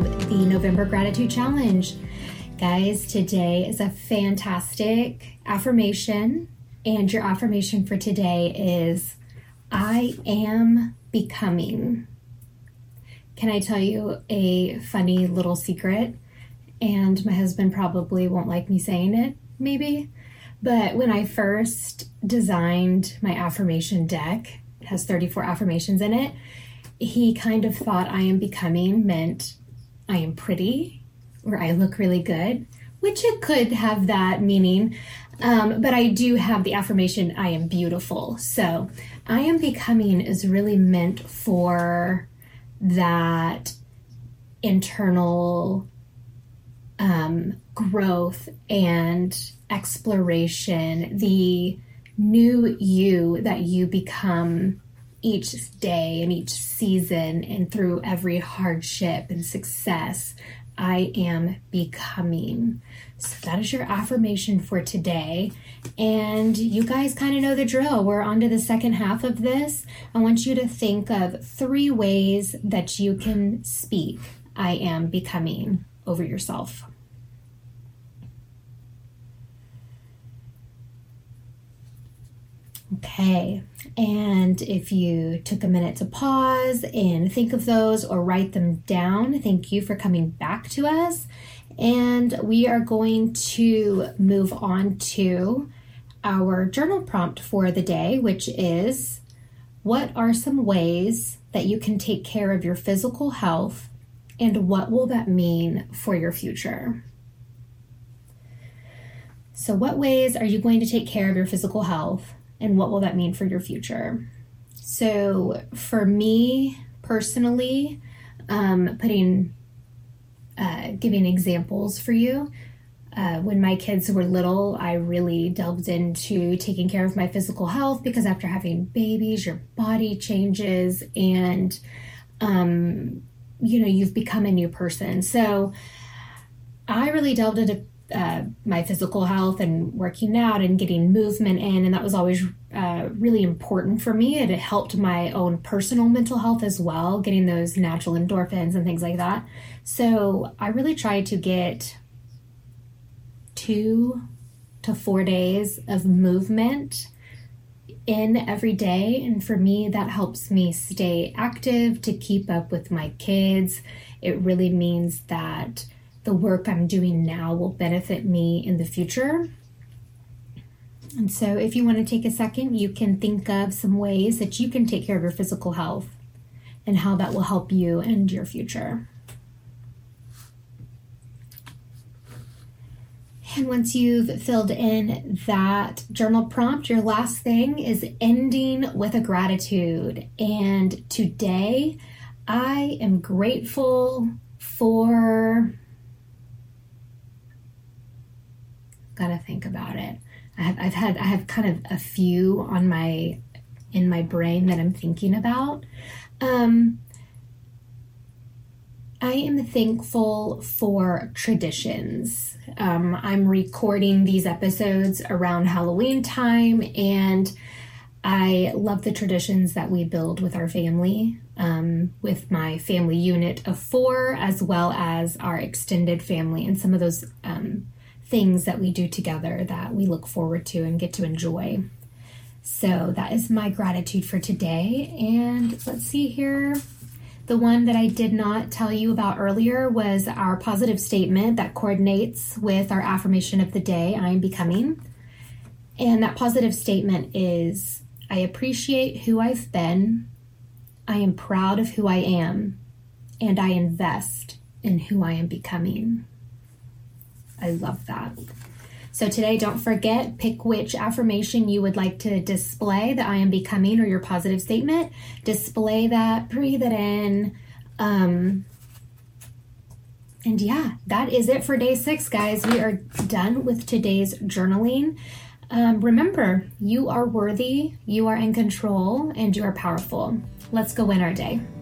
of the November Gratitude Challenge. Guys, today is a fantastic affirmation, and your affirmation for today is, I am becoming. Can I tell you a funny little secret? And my husband probably won't like me saying it, maybe. But when I first designed my affirmation deck, it has 34 affirmations in it, he kind of thought I am becoming meant I am pretty or I look really good, which it could have that meaning. But I do have the affirmation, I am beautiful. So I am becoming is really meant for that internal growth and exploration, the new you that you become each day and each season and through every hardship and success. I am becoming. So that is your affirmation for today. And you guys kind of know the drill. We're on to the second half of this. I want you to think of 3 ways that you can speak I am becoming over yourself. Okay, and if you took a minute to pause and think of those or write them down, thank you for coming back to us. And we are going to move on to our journal prompt for the day, which is, what are some ways that you can take care of your physical health, and what will that mean for your future? So what ways are you going to take care of your physical health? And what will that mean for your future? So for me personally, giving examples for you, when my kids were little, I really delved into taking care of my physical health because after having babies, your body changes and, you've become a new person. So I really delved into my physical health and working out and getting movement in, and that was always really important for me. It helped my own personal mental health as well, getting those natural endorphins and things like that. So I really tried to get 2 to 4 days of movement in every day, and for me that helps me stay active to keep up with my kids. It really means that the work I'm doing now will benefit me in the future. And so if you want to take a second, you can think of some ways that you can take care of your physical health and how that will help you and your future. And once you've filled in that journal prompt, your last thing is ending with a gratitude. And today, I am grateful for... Gotta think about it. I have kind of a few in my brain that I'm thinking about. I am thankful for traditions. I'm recording these episodes around Halloween time, and I love the traditions that we build with our family, with my family unit of 4, as well as our extended family, and some of those things that we do together that we look forward to and get to enjoy. So that is my gratitude for today. And let's see here. The one that I did not tell you about earlier was our positive statement that coordinates with our affirmation of the day, I am becoming. And that positive statement is, I appreciate who I've been, I am proud of who I am, and I invest in who I am becoming. I love that. So today, don't forget, pick which affirmation you would like to display, the I am becoming or your positive statement. Display that, breathe it in. And yeah, that is it for day 6, guys. We are done with today's journaling. Remember, you are worthy, you are in control, and you are powerful. Let's go win our day.